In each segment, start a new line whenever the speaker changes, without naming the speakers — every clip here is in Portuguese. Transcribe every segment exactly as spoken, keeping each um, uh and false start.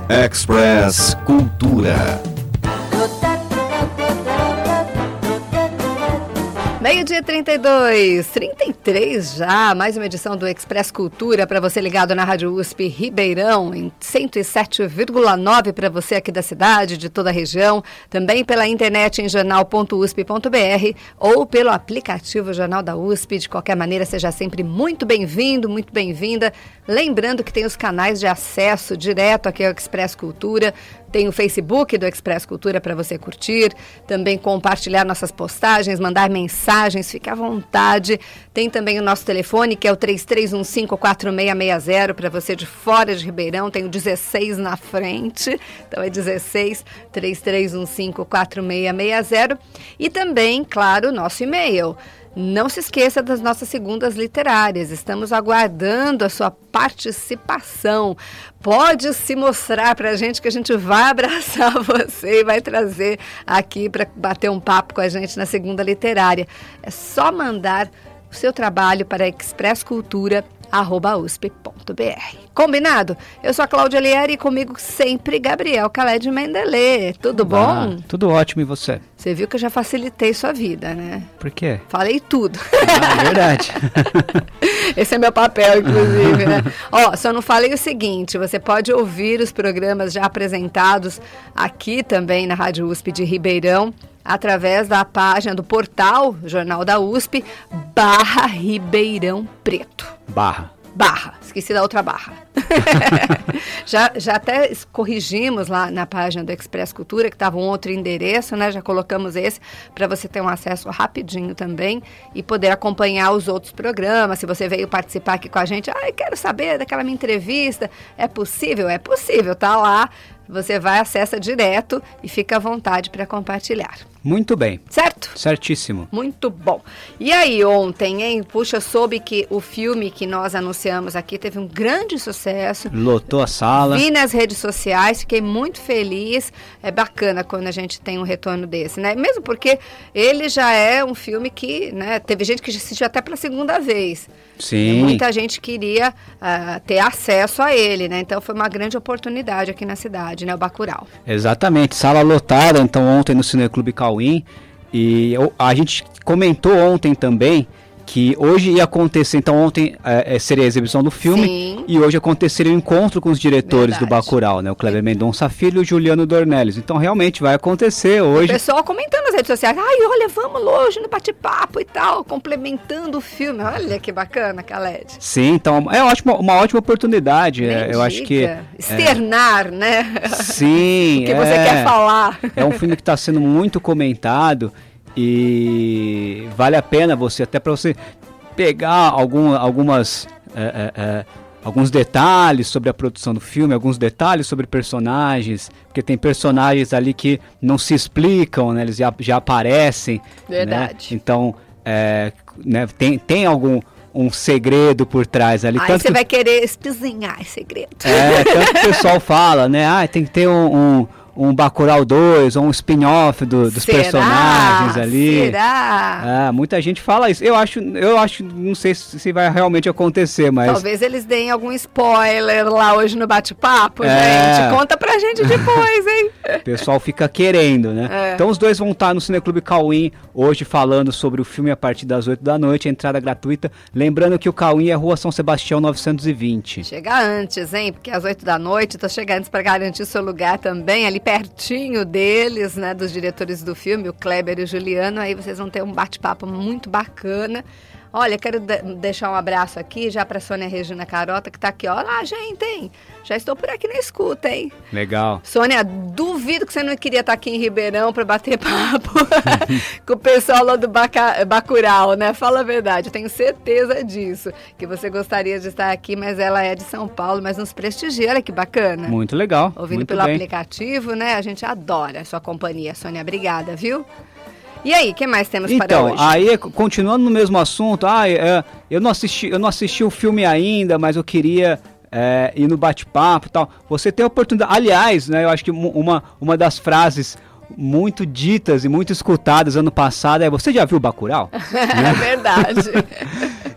Express Cultura.
Meio-dia trinta e dois, trinta e três já, mais uma edição do Express Cultura para você ligado na Rádio U S P Ribeirão, em cento e sete vírgula nove para você aqui da cidade, de toda a região, também pela internet em jornal ponto u s p ponto b r ou pelo aplicativo Jornal da U S P. De qualquer maneira, seja sempre muito bem-vindo, muito bem-vinda. Lembrando que tem os canais de acesso direto aqui ao Express Cultura. Tem o Facebook do Express Cultura para você curtir, também compartilhar nossas postagens, mandar mensagens, fique à vontade. Tem também o nosso telefone, que é o três três um cinco, quatro seis seis zero, para você de fora de Ribeirão, tem o dezesseis na frente, então é dezesseis, três três um cinco, quatro seis seis zero. E também, claro, o nosso e-mail. Não se esqueça das nossas segundas literárias. Estamos aguardando a sua participação. Pode se mostrar para a gente que a gente vai abraçar você e vai trazer aqui para bater um papo com a gente na segunda literária. É só mandar o seu trabalho para express cultura arroba u s p ponto b r. Combinado? Eu sou a Cláudia Lieri e comigo sempre Gabriel Khaled Mendelê. Tudo bom?
Ah, tudo ótimo, e você?
Você viu que eu já facilitei sua vida, né?
Por quê?
Falei tudo.
Ah, é verdade.
Esse é meu papel, inclusive, né? Ó, só não falei o seguinte, você pode ouvir os programas já apresentados aqui também na Rádio U S P de Ribeirão, através da página do portal Jornal da U S P, barra Ribeirão Preto.
Barra.
Barra, esqueci da outra barra. já, já até corrigimos lá na página do Express Cultura, que estava um outro endereço, né? Já colocamos esse para você ter um acesso rapidinho também e poder acompanhar os outros programas. Se você veio participar aqui com a gente, ah, eu quero saber daquela minha entrevista, é possível? É possível, tá lá. Você vai, acessa direto e fica à vontade para compartilhar.
Muito bem.
Certo?
Certíssimo.
Muito bom. E aí, ontem, hein? Puxa, soube que o filme que nós anunciamos aqui teve um grande sucesso.
Lotou a sala.
Vi nas redes sociais, fiquei muito feliz. É bacana quando a gente tem um retorno desse, né? Mesmo porque ele já é um filme que, né? Teve gente que assistiu até pela segunda vez.
Sim.
E muita gente queria uh, ter acesso a ele, né? Então foi uma grande oportunidade aqui na cidade, né? O Bacurau.
Exatamente, sala lotada, então ontem no Cineclube Cauim, e eu, a gente comentou ontem também que hoje ia acontecer, então ontem é, seria a exibição do filme. Sim. E hoje aconteceria o um encontro com os diretores. Verdade. Do Bacurau, né? O Kleber Mendonça Filho e o Juliano Dornelles. Então realmente vai acontecer hoje.
O pessoal comentando nas redes sociais, ai, olha, vamos hoje no bate-papo e tal, complementando o filme. Olha que bacana, Khaled.
Sim, então é ótimo, uma ótima oportunidade. É, eu acho que
externar, é, né?
Sim.
O que é, você quer falar.
É um filme que está sendo muito comentado. E vale a pena você, até para você pegar algum, algumas, é, é, é, alguns detalhes sobre a produção do filme, alguns detalhes sobre personagens, porque tem personagens ali que não se explicam, né, eles já, já aparecem.
Verdade.
Né? Então, é, né, tem, tem algum um segredo por trás ali.
Aí
tanto
você
que,
vai querer espizinhar esse segredo.
É, tanto que o pessoal fala, né, ah, tem que ter um... um um Bacurau dois, ou um spin-off do, dos
Será?
personagens ali.
Será?
É, muita gente fala isso. Eu acho, eu acho, não sei se, se vai realmente acontecer, mas...
Talvez eles deem algum spoiler lá hoje no bate-papo,
é.
gente. Conta pra gente depois, hein?
O pessoal fica querendo, né? É. Então os dois vão estar no Cineclube Cauim hoje falando sobre o filme a partir das oito da noite, entrada gratuita. Lembrando que o Cauim é Rua São Sebastião novecentos e vinte.
Chega antes, hein? Porque às oito da noite, então chega antes pra garantir seu lugar também, ali pertinho deles, né, dos diretores do filme, o Kleber e o Juliano, aí vocês vão ter um bate-papo muito bacana. Olha, quero de- deixar um abraço aqui já para Sônia Regina Carota, que tá aqui, ó. Olá, gente, hein? Já estou por aqui na escuta, hein?
Legal.
Sônia, duvido que você não queria estar aqui em Ribeirão para bater papo com o pessoal lá do Baca- Bacurau, né? Fala a verdade, eu tenho certeza disso, que você gostaria de estar aqui, mas ela é de São Paulo, mas nos prestigia, olha que bacana.
Muito legal.
Ouvindo
muito
pelo
bem.
aplicativo, né? A gente adora a sua companhia, Sônia. Obrigada, viu? E aí, o que mais temos
então,
para hoje?
Então, aí, continuando no mesmo assunto, ah, é, eu, não assisti, eu não assisti o filme ainda, mas eu queria é, ir no bate-papo e tal. Você tem a oportunidade, aliás, né, eu acho que uma, uma das frases muito ditas e muito escutadas ano passado é: você já viu Bacurau?
É verdade.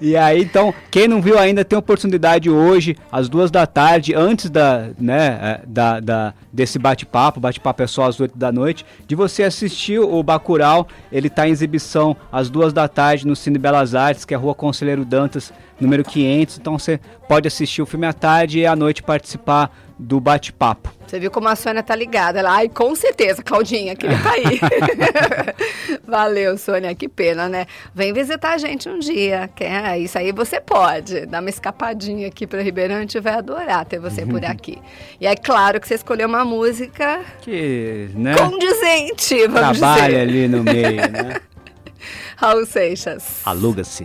E aí, então, quem não viu ainda tem oportunidade hoje, às duas da tarde, antes da, né, da, da, desse bate-papo, o bate-papo é só às oito da noite, de você assistir o Bacurau. Ele está em exibição às duas da tarde no Cine Belas Artes, que é a Rua Conselheiro Dantas, número quinhentos. Então você pode assistir o filme à tarde e à noite participar do bate-papo.
Você viu como a Sônia tá ligada? Ela, ai, com certeza, Claudinha, que ele tá aí. Valeu, Sônia, que pena, né? Vem visitar a gente um dia. Quer? Isso aí você pode. Dar uma escapadinha aqui para Ribeirão, a gente vai adorar ter você por aqui. E é claro que você escolheu uma música
que, né,
condizente, vamos
trabalha
dizer.
ali no meio, né?
Raul Seixas.
Aluga-se.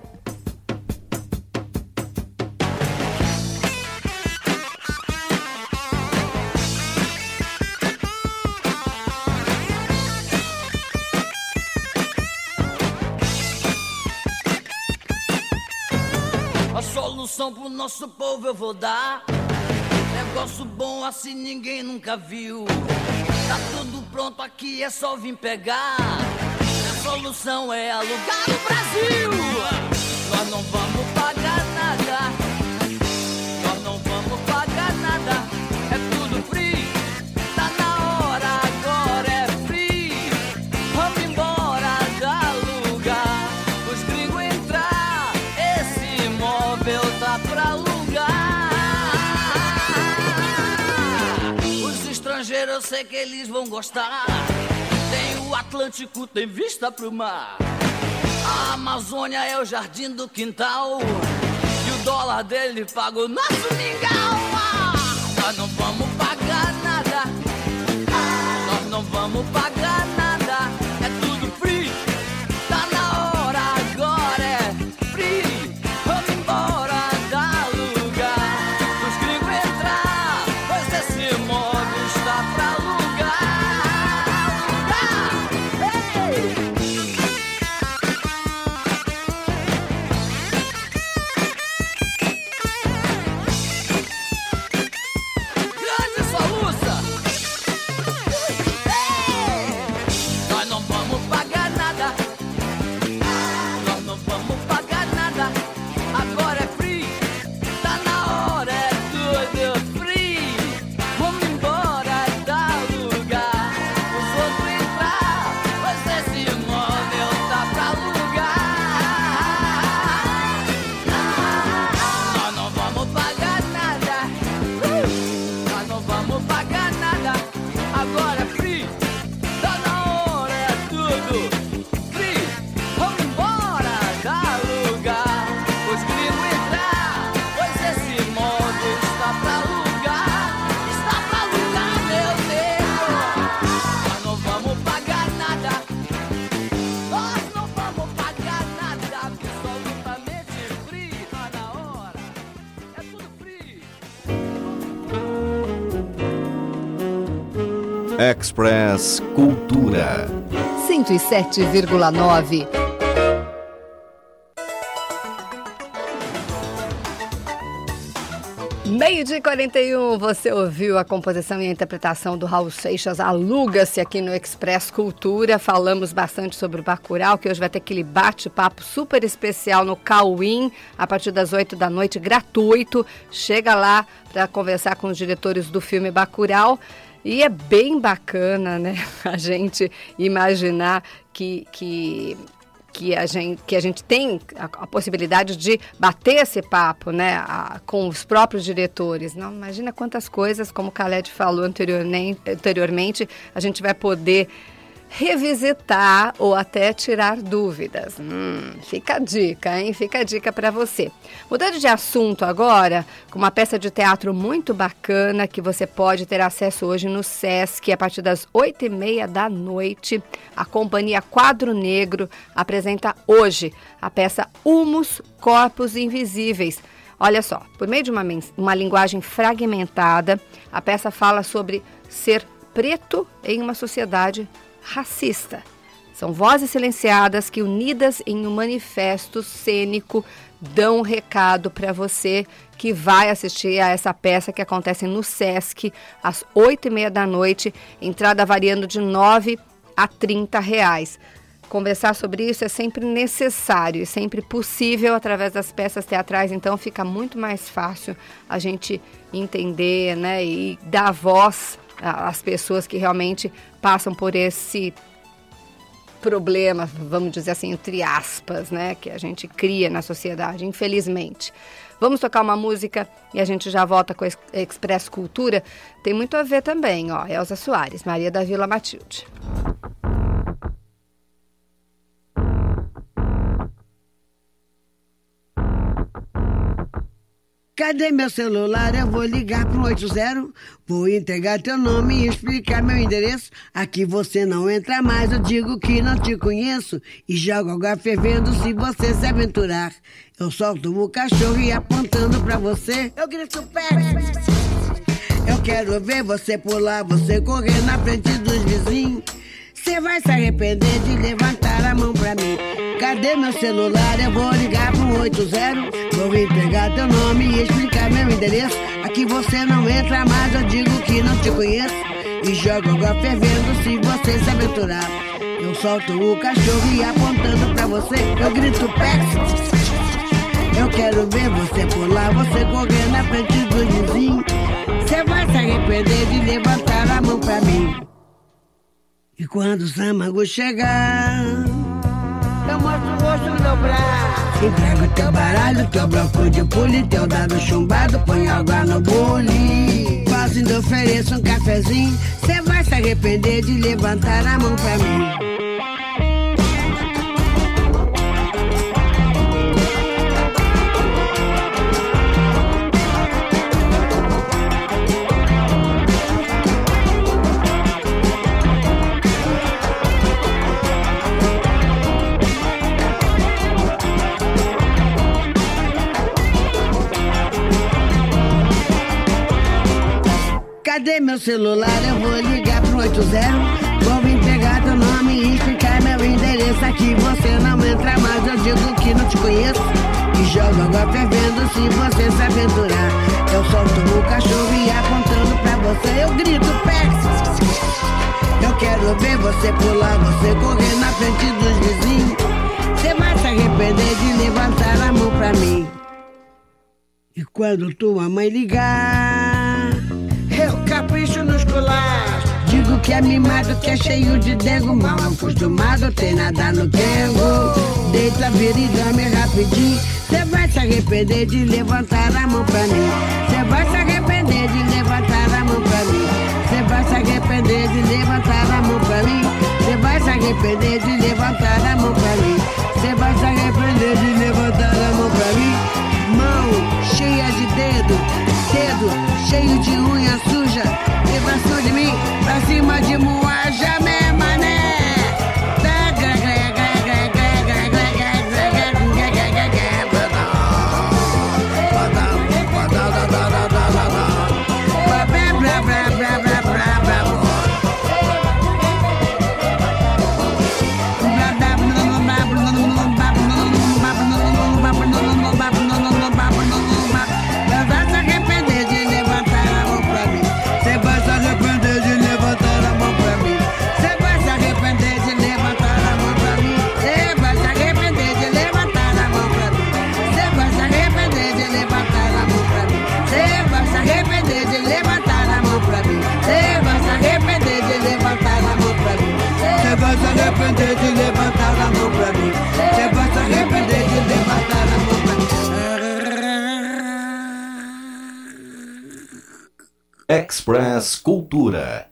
Solução pro nosso povo eu vou dar. Negócio bom assim ninguém nunca viu. Tá tudo pronto aqui, é só vir pegar. A solução é alugar o Brasil. Nós não vamos pagar nada. Nós não vamos pagar nada. É tudo free. Tá na hora, agora é free. Vamos embora da lugar. Os gringos entrar. Esse imóvel tá pra alugar. Os estrangeiros eu sei que eles vão gostar. Tem o Atlântico, tem vista pro mar. A Amazônia é o jardim do quintal. E o dólar dele paga o nosso mingau. Ah, nós não vamos pagar nada. Ah, nós não vamos pagar nada. É tudo free. Tá na hora, agora é free. Vamos embora da lugar. Os gringos entrar, pois esse imóvel está pra alugar. Alugar. Ei! Grande soluça! Ei! Nós não vamos pagar nada. Nós não vamos pagar nada. Agora é free. Tá na hora, é tudo free. Vamos embora da lugar. Os outros entrar, pois esse imóvel tá pra alugar. Nós não vamos pagar nada. Uh! Nós não vamos pagar nada. Agora é free. Tá na hora, é tudo free. Vamos embora da lugar. Os gringos entrar, pois esse imóvel está pra alugar. Está pra alugar, meu Deus. Nós não vamos pagar nada. Nós não vamos pagar nada. Absolutamente free. Tá na hora. É tudo free.
Express Cultura.
cento e sete vírgula nove. Meio-dia e quarenta e um, você ouviu a composição e a interpretação do Raul Seixas, Aluga-se, aqui no Express Cultura. Falamos bastante sobre o Bacurau, que hoje vai ter aquele bate-papo super especial no Cauim, a partir das oito da noite, gratuito. Chega lá para conversar com os diretores do filme Bacurau. E é bem bacana, né, a gente imaginar que... que Que a, gente, que a gente tem a, a possibilidade de bater esse papo, né, a, com os próprios diretores. Não, imagina quantas coisas, como o Khaled falou anteriormente, anteriormente, a gente vai poder revisitar ou até tirar dúvidas. Hum, fica a dica, hein? Fica a dica para você. Mudando de assunto agora, com uma peça de teatro muito bacana que você pode ter acesso hoje no Sesc, a partir das oito e meia da noite. A Companhia Quadro Negro apresenta hoje a peça Humus, Corpos Invisíveis. Olha só, por meio de uma, uma linguagem fragmentada, a peça fala sobre ser preto em uma sociedade racista. São vozes silenciadas que, unidas em um manifesto cênico, dão um recado para você que vai assistir a essa peça que acontece no Sesc às oito e meia da noite, entrada variando de nove a trinta reais. conversar sobre isso é sempre necessário e sempre possível através das peças teatrais, então fica muito mais fácil a gente entender, né, e dar voz às pessoas que realmente passam por esse problema, vamos dizer assim, entre aspas, né, que a gente cria na sociedade, infelizmente. Vamos tocar uma música e a gente já volta com a Express Cultura. Tem muito a ver também, ó, Elza Soares, Maria da Vila Matilde.
Cadê meu celular? Eu vou ligar pro oito zero. Vou entregar teu nome e explicar meu endereço. Aqui você não entra mais, eu digo que não te conheço. E jogo água fervendo se você se aventurar. Eu solto o cachorro e apontando pra você, eu grito pé. Eu quero ver você pular, você correr na frente dos vizinhos. Você vai se arrepender de levantar a mão pra mim. Cadê meu celular? Eu vou ligar pro oito zero. Vou entregar teu nome e explicar meu endereço. Aqui você não entra mais, eu digo que não te conheço. E jogo água fervendo se você se aventurar. Eu solto o cachorro e apontando pra você, eu grito pé. Eu quero ver você pular, você correr na frente dos vizinhos. Você vai se arrepender de levantar a mão pra mim. E quando o Samango chegar, eu mostro o rosto no meu braço. Entrego teu baralho, teu bloco de pule, teu dado chumbado, põe água no bule. Faço ainda ofereço um cafezinho. Cê vai se arrepender de levantar a mão pra mim. Cadê meu celular? Eu vou ligar pro oito zero. Vou vir pegar teu nome e explicar meu endereço. Aqui você não entra mais, eu digo que não te conheço. E jogo água fervendo se você se aventurar. Eu solto o cachorro e apontando pra você, eu grito pé. Eu quero ver você pular, você correr na frente dos vizinhos. Você vai se arrepender de levantar a mão pra mim. E quando tua mãe ligar, eu capricho nos colares. Digo que é mimado, que é cheio de dengo. Mal acostumado, tem nada no dengo. Deita, vira e dorme rapidinho. Cê vai se arrepender de levantar a mão pra mim. Cê vai se arrepender de levantar a mão pra mim. Cê vai se arrepender de levantar a mão pra mim. Cê vai se arrepender de levantar a mão pra mim. Cê vai se arrepender de levantar a mão pra mim. Mão cheia de dedo, dedo cheio de unha suja. Levação de mim pra cima de Moaja, né, mané? Arrepender de levantar a mão pra mim. Você vai se arrepender de levantar a mão pra mim.
Express Cultura.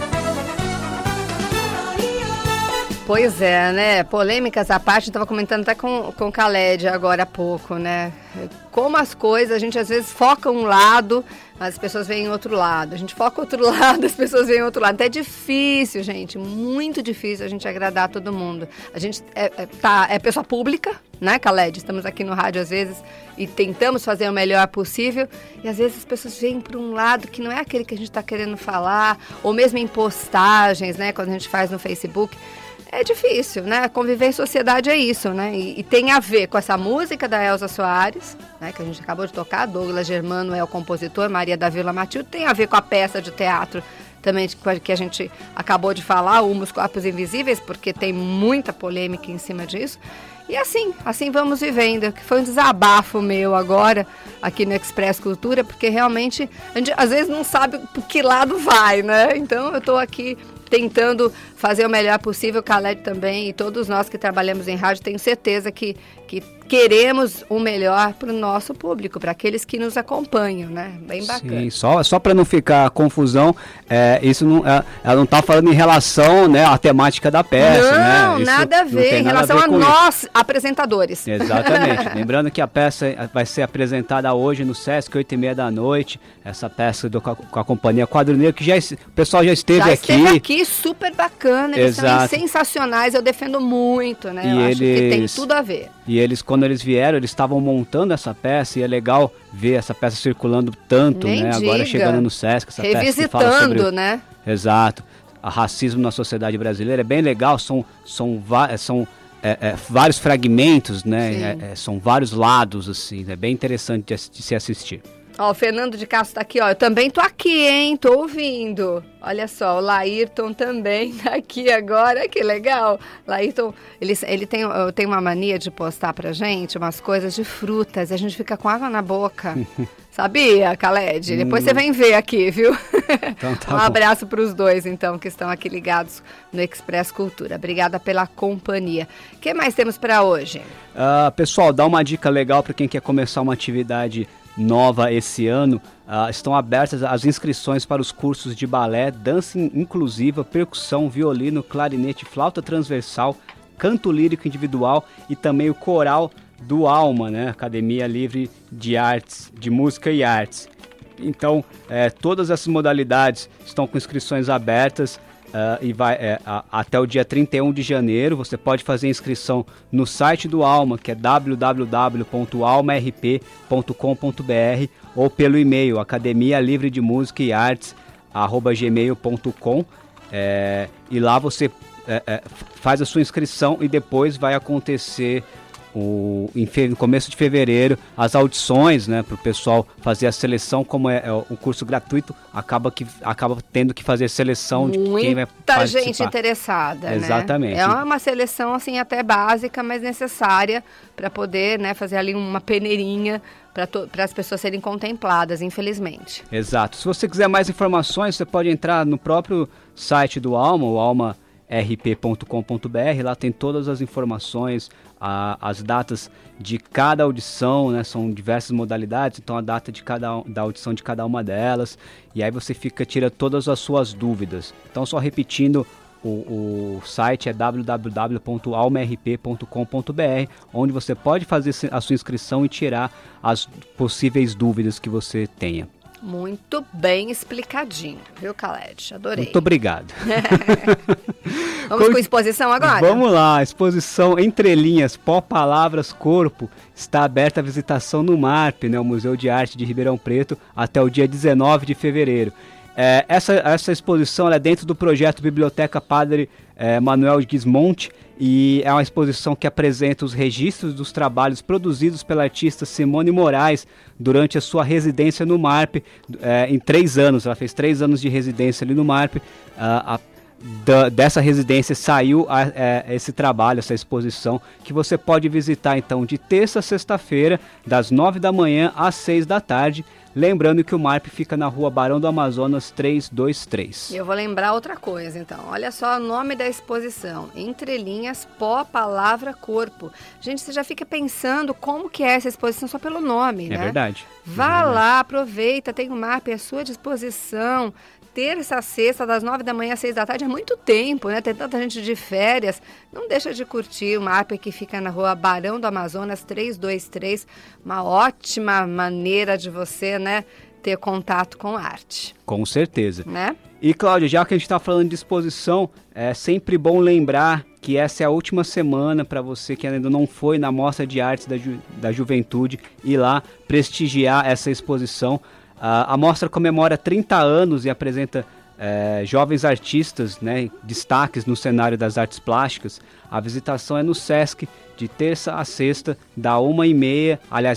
Pois é, né? Polêmicas à parte, estava comentando até com, com o Khaled agora há pouco, né? Como as coisas, a gente às vezes foca um lado, as pessoas veem outro lado. A gente foca outro lado, as pessoas veem outro lado. Até é difícil, gente, muito difícil a gente agradar todo mundo. A gente é, é, tá, é pessoa pública, né, Khaled? Estamos aqui no rádio às vezes e tentamos fazer o melhor possível. E às vezes as pessoas veem para um lado que não é aquele que a gente está querendo falar, ou mesmo em postagens, né, quando a gente faz no Facebook. É difícil, né? Conviver em sociedade é isso, né? E, e tem a ver com essa música da Elza Soares, né? Que a gente acabou de tocar, Douglas Germano é o compositor, Maria da Vila Matilde, tem a ver com a peça de teatro também que a gente acabou de falar, o Humus Corpos Invisíveis, porque tem muita polêmica em cima disso. E assim, assim vamos vivendo, que foi um desabafo meu agora, aqui no Express Cultura, porque realmente a gente às vezes não sabe por que lado vai, né? Então eu estou aqui tentando fazer o melhor possível, o Khaled também, e todos nós que trabalhamos em rádio, tenho certeza que, que queremos o melhor para o nosso público, para aqueles que nos acompanham, né? Bem bacana.
Sim, só, só para não ficar confusão, é, isso não, é, ela não está falando em relação, né, à temática da peça,
não,
né? Isso
nada a ver, em relação a, a nós, apresentadores.
Exatamente. Lembrando que a peça vai ser apresentada hoje no Sesc, oito e meia da noite, essa peça do, com a companhia Quadro Negro, que já, o pessoal já esteve
já
aqui.
esteve aqui, super bacana, eles
Exato.
são sensacionais, eu defendo muito, né?
E
eu
eles,
acho que tem tudo a ver.
E eles, quando eles vieram, eles estavam montando essa peça, e é legal ver essa peça circulando tanto,
Nem
né?
diga.
Agora chegando no Sesc, essa peça que fala
Revisitando,
sobre...
né?
Exato. O racismo na sociedade brasileira é bem legal, são, são, são é, é, vários fragmentos, né? É, é, são vários lados, assim, é bem interessante de, de se assistir.
Ó, o Fernando de Castro tá aqui, ó. Eu também tô aqui, hein? Tô ouvindo. Olha só, o Laírton também tá aqui agora. Que legal. Laírton, ele, ele tem, tem uma mania de postar pra gente umas coisas de frutas. E a gente fica com água na boca. Sabia, Khaled? Depois você vem ver aqui, viu?
Então, tá
um
bom.
abraço pros dois, então, que estão aqui ligados no Express Cultura. Obrigada pela companhia. O que mais temos pra hoje?
Uh, pessoal, dá uma dica legal para quem quer começar uma atividade nova esse ano. Uh, estão abertas as inscrições para os cursos de balé, dança inclusiva, percussão, violino, clarinete, flauta transversal, canto lírico individual e também o coral do Alma, né? Academia Livre de Artes, de Música e Artes. Então, é, todas essas modalidades estão com inscrições abertas. Uh, e vai é, a, até o dia trinta e um de janeiro. Você pode fazer inscrição no site do Alma, que é w w w ponto alma r p ponto com ponto b r, ou pelo e-mail academia livre de música e artes arroba gmail ponto com, é, e lá você é, é, faz a sua inscrição e depois vai acontecer O, em fe, no começo de fevereiro, as audições, né, para o pessoal fazer a seleção. Como é, é um curso gratuito, acaba, que, acaba tendo que fazer seleção de quem vai participar.
Muita gente interessada,
Exatamente.
Né? É uma seleção assim até básica, mas necessária para poder, né, fazer ali uma peneirinha para as pessoas serem contempladas, infelizmente.
Exato. Se você quiser mais informações, você pode entrar no próprio site do Alma, o alma r p ponto com ponto b r. Lá tem todas as informações, a, as datas de cada audição, né? São diversas modalidades, então a data de cada, da audição de cada uma delas, e aí você fica, tira todas as suas dúvidas. Então, só repetindo, o, o site é w w w ponto alma r p ponto com ponto b r, onde você pode fazer a sua inscrição e tirar as possíveis dúvidas que você tenha.
Muito bem explicadinho, viu, Khaled? Adorei.
Muito obrigado.
Vamos com, com exposição agora?
Vamos lá, exposição Entre Linhas, Pó, Palavras, Corpo, está aberta a visitação no MARP, né, o Museu de Arte de Ribeirão Preto, até o dia dezenove de fevereiro. É, essa, essa exposição ela é dentro do projeto Biblioteca Padre é, Manuel Gismonti, e é uma exposição que apresenta os registros dos trabalhos produzidos pela artista Simone Moraes durante a sua residência no MARP, é, em três anos. Ela fez três anos de residência ali no MARP. A, a, da, dessa residência saiu a, a, esse trabalho, essa exposição, que você pode visitar então de terça a sexta-feira, das nove da manhã às seis da tarde. Lembrando que o MARP fica na rua Barão do Amazonas trezentos e vinte e três.
E eu vou lembrar outra coisa, então. Olha só o nome da exposição. Entre Linhas, Pó, Palavra, Corpo. Gente, você já fica pensando como que é essa exposição só pelo nome,
é
né?
Verdade.
Vá
é verdade.
lá, aproveita, tem o MARP à sua disposição. Terça a sexta, das nove da manhã às seis da tarde, é muito tempo, né? Tem tanta gente de férias. Não deixa de curtir o MARP, que fica na rua Barão do Amazonas trezentos e vinte e três. Uma ótima maneira de você, né, ter contato com arte.
Com certeza.
Né?
E, Cláudia, já que a gente está falando de exposição, é sempre bom lembrar que essa é a última semana para você que ainda não foi na Mostra de Artes da, Ju, da Juventude ir lá prestigiar essa exposição. Uh, a mostra comemora trinta anos e apresenta uh, jovens artistas, né, destaques no cenário das artes plásticas. A visitação é no Sesc, de terça a sexta, da uma e meia, aliás, a,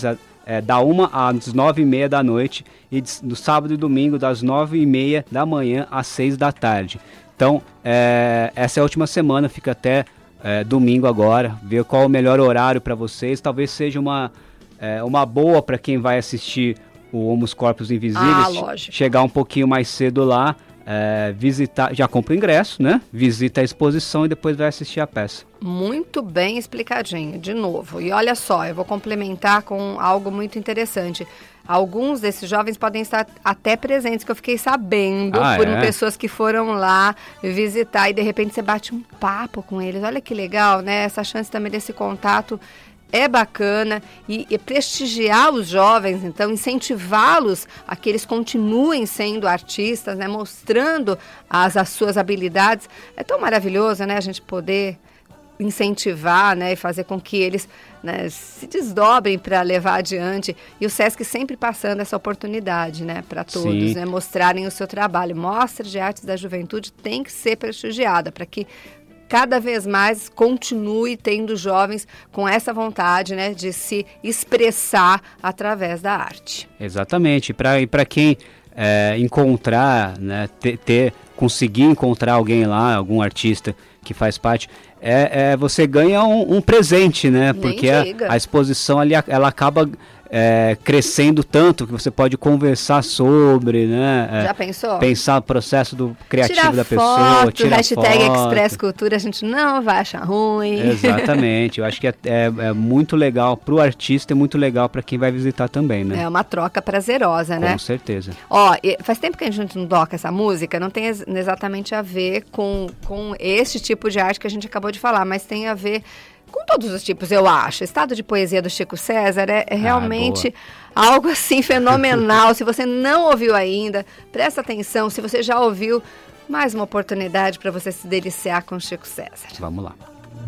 é, da uma às nove e meia da noite e de, no sábado e domingo das nove e meia da manhã às seis da tarde. Então, é, essa é a última semana, fica até é, domingo agora, ver qual é o melhor horário para vocês. Talvez seja uma, é, uma boa para quem vai assistir o Homus Corpus Invisíveis,
ah, lógico.
chegar um pouquinho mais cedo lá, é, visitar, já compra o ingresso, né? Visita a exposição e depois vai assistir a peça.
Muito bem explicadinho, de novo. E olha só, eu vou complementar com algo muito interessante. Alguns desses jovens podem estar até presentes, que eu fiquei sabendo
ah,
por
é?
pessoas que foram lá visitar e de repente você bate um papo com eles. Olha que legal, né? Essa chance também desse contato é bacana e, e prestigiar os jovens, então incentivá-los a que eles continuem sendo artistas, né? Mostrando as, as suas habilidades. É tão maravilhoso, né? A gente poder incentivar, né, e fazer com que eles, né, se desdobrem para levar adiante, e o Sesc sempre passando essa oportunidade, né, para todos, né, mostrarem o seu trabalho. Mostra de Artes da Juventude tem que ser prestigiada para que cada vez mais continue tendo jovens com essa vontade, né, de se expressar através da arte.
Exatamente, pra, e para quem é, encontrar, né, ter, ter, conseguir encontrar alguém lá, algum artista que faz parte, é, é, você ganha um, um presente, né?
Nem
Porque a, a exposição ali, ela acaba é, crescendo tanto que você pode conversar sobre, né? É,
já pensou?
Pensar o processo do criativo
tirar
da
foto,
pessoa, tirar
hashtag
foto.
Express Cultura, a gente não vai achar ruim.
Exatamente, eu acho que é, é, é muito legal para o artista e muito legal para quem vai visitar também, né?
É uma troca prazerosa, né?
Com certeza.
Ó, faz tempo que a gente não toca essa música, não tem ex- exatamente a ver com, com este tipo de arte que a gente acabou de falar, mas tem a ver com todos os tipos, eu acho. Estado de Poesia do Chico César é, é realmente ah, algo assim fenomenal. Se você não ouviu ainda, presta atenção. Se você já ouviu, mais uma oportunidade para você se deliciar com Chico César.
Vamos lá.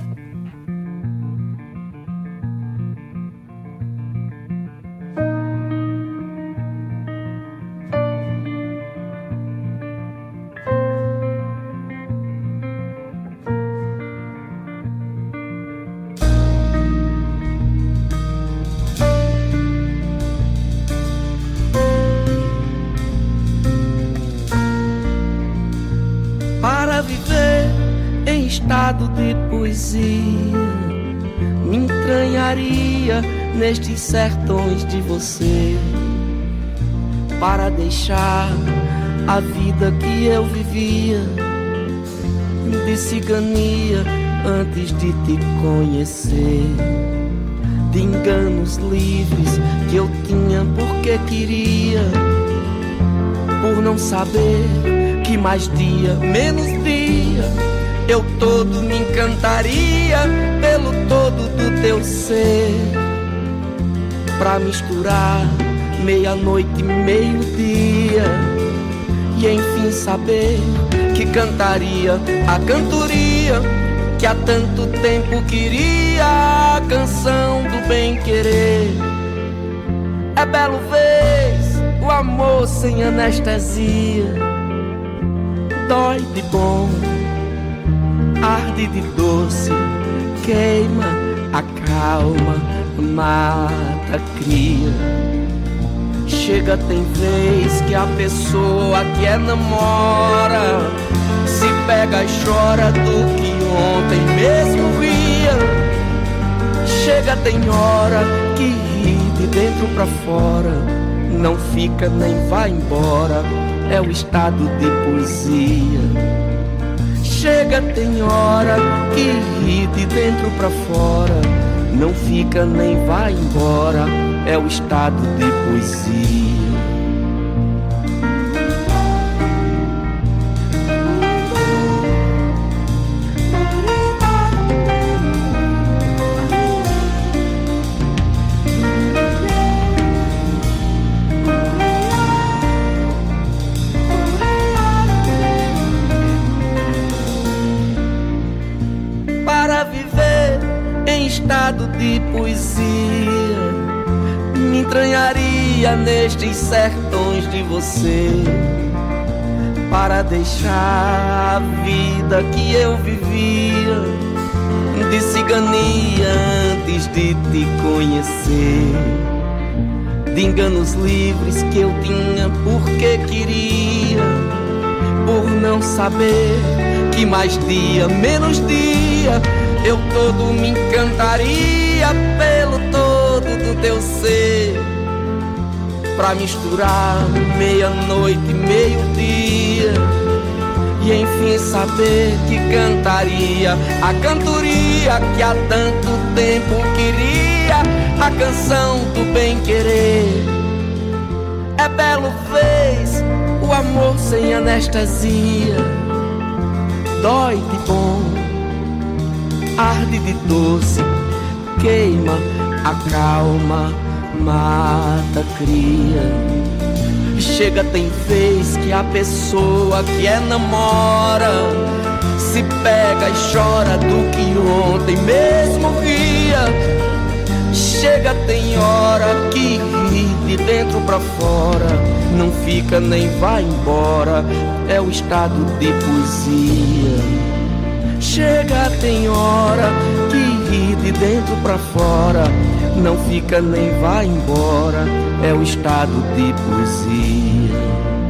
Estado de poesia me entranharia nestes sertões de você, para deixar a vida que eu vivia de cigania antes de te conhecer, de enganos livres que eu tinha porque queria, por não saber que mais dia, menos dia, eu todo me encantaria pelo todo do teu ser, pra misturar meia-noite e meio-dia, e enfim saber que cantaria a cantoria que há tanto tempo queria, a canção do bem-querer. É belo vez o amor sem anestesia, dói de bom, arde de doce, queima, acalma, mata, cria. Chega, tem vez que a pessoa que é namora se pega e chora do que ontem mesmo ria. Chega, tem hora que ri de dentro pra fora, não fica nem vai embora, é o estado de poesia. Chega, tem hora que ri de dentro pra fora, não fica nem vai embora, é o estado de poesia. Estado de poesia me entranharia nestes sertões de você, para deixar a vida que eu vivia de cigania antes de te conhecer, de enganos livres que eu tinha porque queria, por não saber que mais dia, menos dia, eu todo me encantaria pelo todo do teu ser, pra misturar meia-noite e meio-dia, e enfim saber que cantaria a cantoria que há tanto tempo queria, a canção do bem-querer. É belo vez o amor sem anestesia, dói de bom, arde de doce, queima, acalma, mata, cria. Chega, tem vez que a pessoa que é namora se pega e chora do que ontem mesmo via. Chega, tem hora que ri de dentro pra fora, não fica nem vai embora, é o estado de poesia. Chega, tem hora que ri de dentro pra fora, não fica nem vai embora, é o estado de poesia.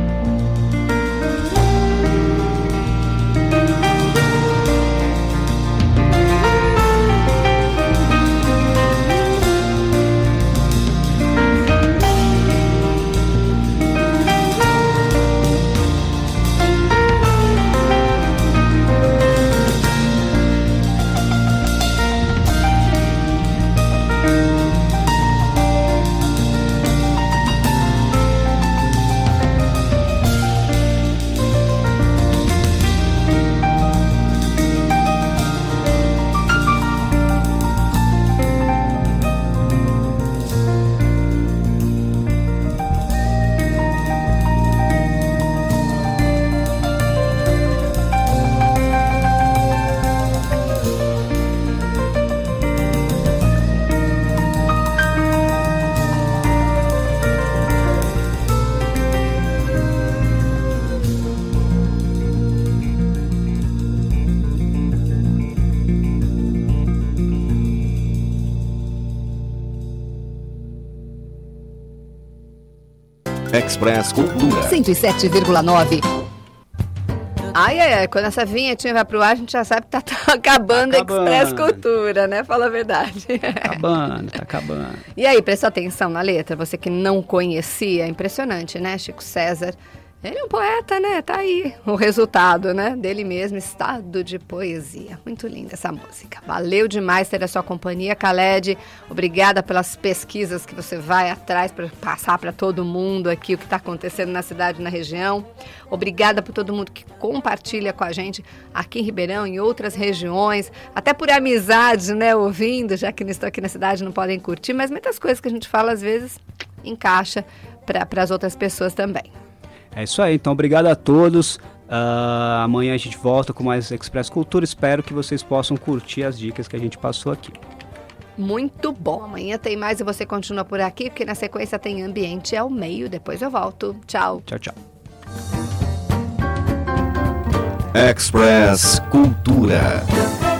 Express Cultura
cento e sete vírgula nove. Ai, ai, ai, quando essa vinhetinha vai pro ar, a gente já sabe que tá, tá acabando a Express Cultura, né? Fala a verdade.
Tá acabando, tá acabando.
E aí, presta atenção na letra, você que não conhecia, impressionante, né? Chico César, ele é um poeta, né? Tá aí o resultado, né? Dele mesmo, estado de poesia. Muito linda essa música. Valeu demais ter a sua companhia, Khaled. Obrigada pelas pesquisas que você vai atrás para passar para todo mundo aqui o que está acontecendo na cidade e na região. Obrigada por todo mundo que compartilha com a gente aqui em Ribeirão, em outras regiões, até por amizade, né? Ouvindo, já que não estou aqui na cidade, não podem curtir, mas muitas coisas que a gente fala, às vezes, encaixa para as outras pessoas também.
É isso aí, então obrigado a todos. Uh, amanhã a gente volta com mais Express Cultura. Espero que vocês possam curtir as dicas que a gente passou aqui.
Muito bom. Amanhã tem mais e você continua por aqui, porque na sequência tem Ambiente ao Meio. Depois eu volto. Tchau.
Tchau, tchau.
Express Cultura.